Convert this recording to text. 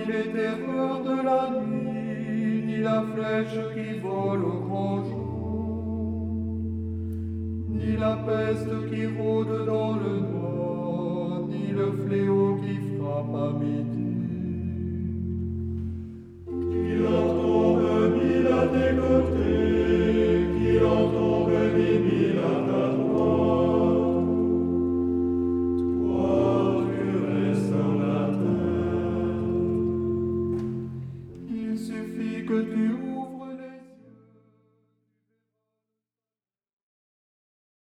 ni les terreurs de la nuit, ni la flèche qui vole au grand jour, ni la peste qui rôde dans le noir, ni le fléau qui frappe à midi.